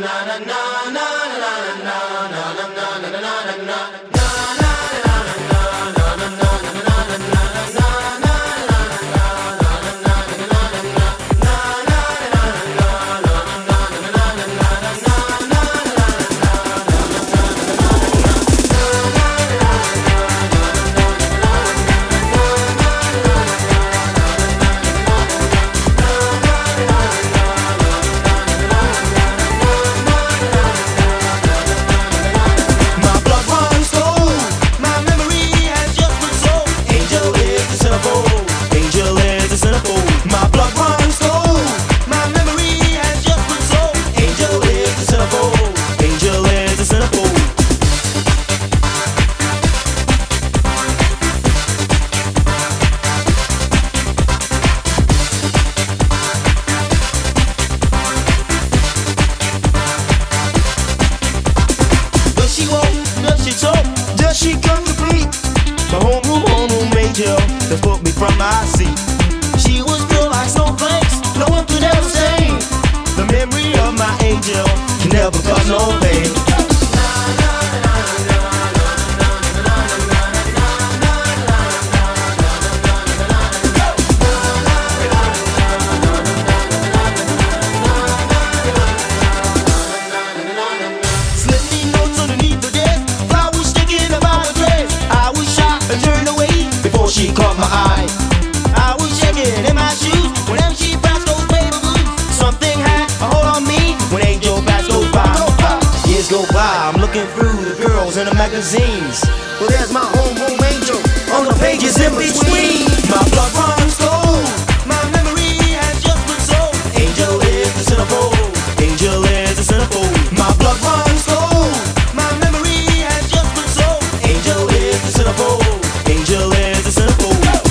That put me from my seat. She was built like snowflakes, no one could ever say. The memory of my angel can never cause no pain. Slipped me notes underneath the desk, flowers sticking about my dress. I was shocked and turned away before she caught my eye. I was shaking in my shoes whenever she passed those paper blues. Something had a hold on me when Angel Pass goes by. Years go by, I'm looking through the girls in the magazines. Well, there's my home angel on the pages in between. My blood runs cold, my memory has just been sold. Angel is the centerfold, Angel is the centerfold. My blood runs cold, my memory has just been sold. Angel is the centerfold, Angel is the centerfold.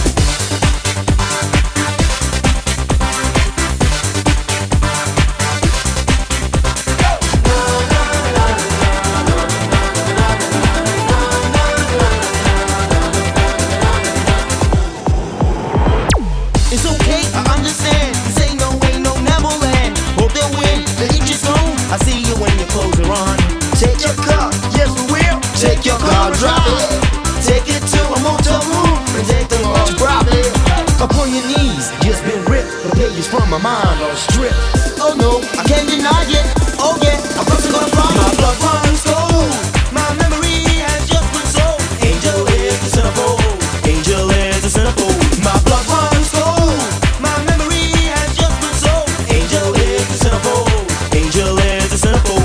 It's okay, I understand. This ain't no way, no never land. Hope they'll win, the each is gone. I see you when you close the run. Take your car, yes we will. Take your car, drop it. Take it to a motel room and take the lunch profit. Upon your knees, just been ripped. The pages from my mind are stripped. Oh no, I can't deny it. Oh yeah, I'm busting gonna fly. My blood runs cold. My memory has just been sold. Angel is the centerfold. Angel is the centerfold. My blood runs cold. My memory has just been sold. Angel is the centerfold. Angel is the centerfold.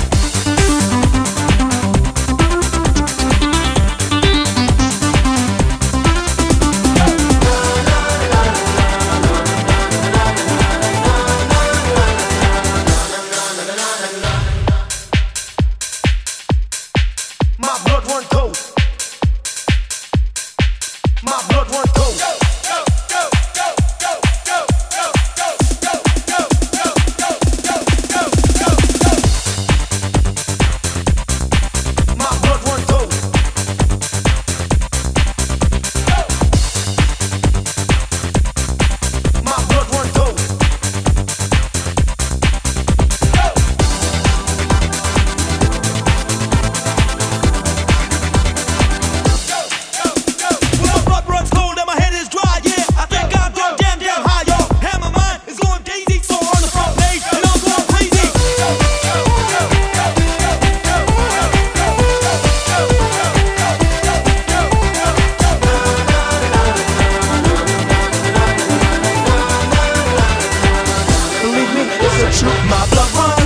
My blood run cold. My blood run cold. My blood run cold. My blood run cold. My blood runs cold and my head is dry, yeah. I think I've gone damn high, yo. And my mind is going daisy, so on the front page, and I'm going crazy. Believe me, it's the truth. My blood runs